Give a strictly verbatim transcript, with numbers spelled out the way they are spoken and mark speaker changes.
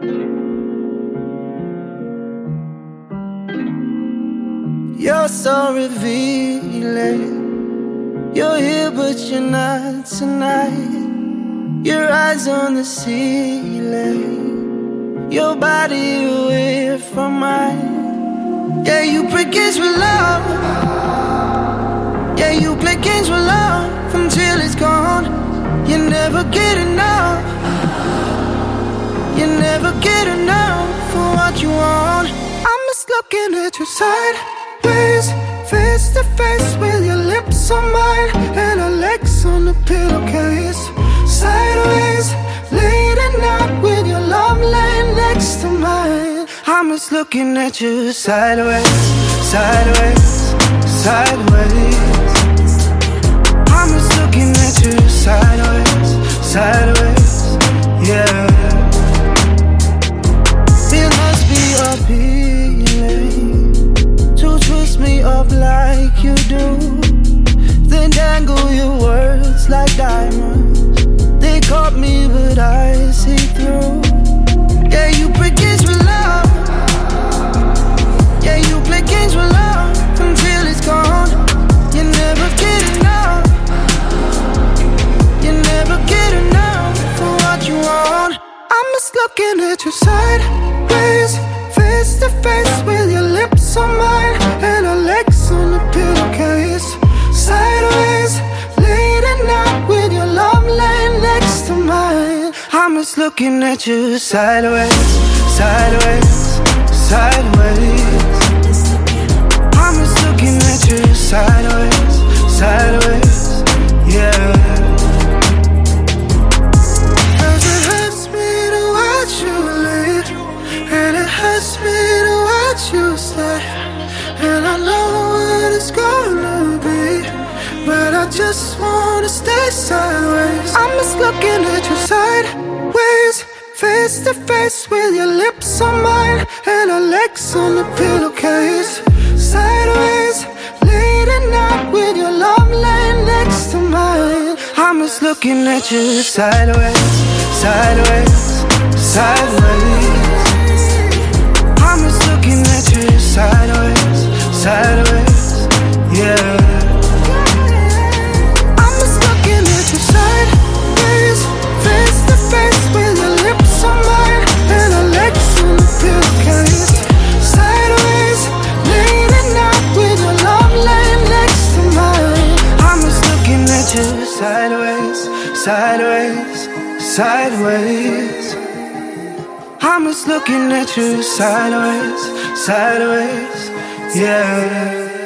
Speaker 1: You're so revealing. You're here but you're not tonight. Your eyes on the ceiling, your body away from mine. Yeah, you play games with love. Yeah, you play games with love until it's gone. You never get enough. You never get enough for what you want. I'm just looking at your sideways, face to face with your lips on mine and our legs on the pillowcase. Sideways, late at night with your love laying next to mine. I'm just looking at you sideways, sideways, sideways. I'm just looking at you sideways, sideways, yeah. It must be appealing to twist me up like you do, then dangle your words like diamonds. They caught me but I see through. Yeah, you play games with love. Yeah, you play games with love until it's gone. You never get enough. You never get enough for what you want. I'm just looking at you sideways, face to face with your lips on mine and our legs on the pillowcase. Sideways, late at night with your love laying next to mine. I'm just looking at you sideways, sideways, sideways. I'm just looking at you sideways, sideways, yeah. Cause it hurts me to watch you leave, and it hurts me to watch you stay. And I know what it's gonna be, but I just wanna stay sideways. I'm just looking at you sideways, face to face with your lips on mine and our legs on the pillowcase. Sideways, late at night with your love laying next to mine. I'm just looking at you sideways, sideways, sideways. I'm just looking at you sideways, sideways, yeah. Sideways, sideways, sideways. I'm just looking at you sideways, sideways, yeah.